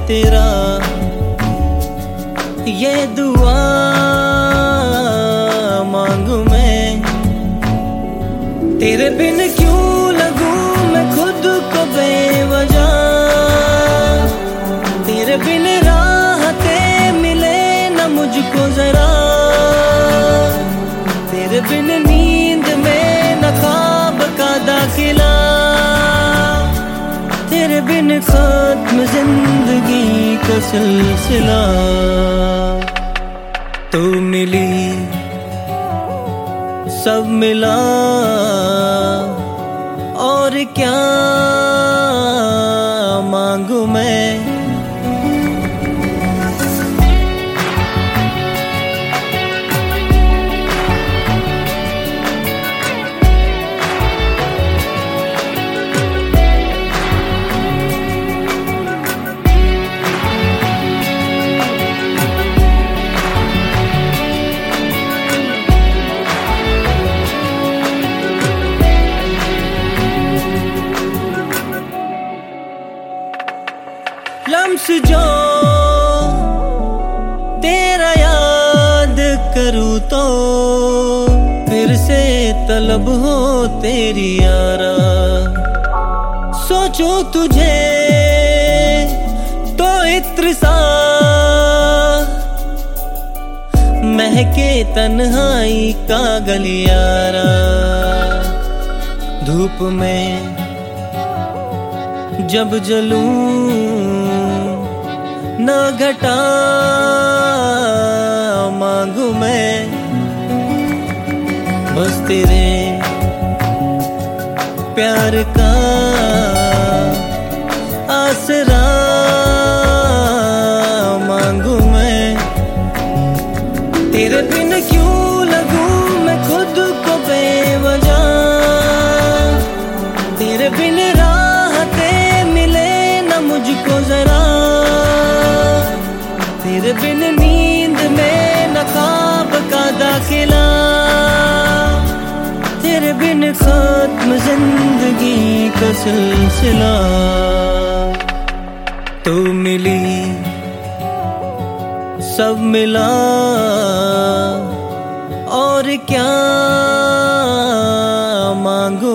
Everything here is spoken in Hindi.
तेरा ये दुआ मांगू मैं। तेरे बिन क्यों लगूं मैं खुद को बेवजह, तेरे बिन राहतें मिले न मुझको जरा, तेरे बिन नींद में न ख्वाब का दाखिला, तेरे बिन खत्म जिंदगी का सिलसिला। तू मिली सब मिला और क्या मांगू मैं। लम्स जो तेरा याद करूँ तो फिर से तलब हो तेरी यारा। सोचूं तुझे तो इत्र सा महके तन्हाई का गलियारा। धूप में जब जलूं न घटा मांगू मैं, बस तेरे प्यार का आसरा मांगू मैं। तेरे बिन क्यों लगूं मैं खुद को बेवजह, तेरे बिन राहतें मिले न मुझको जरा, तेरे बिन नींद में न ख्वाब का दाखिला, तेरे बिन खत्म जिंदगी का सिलसिला। तू मिली सब मिला और क्या मांगू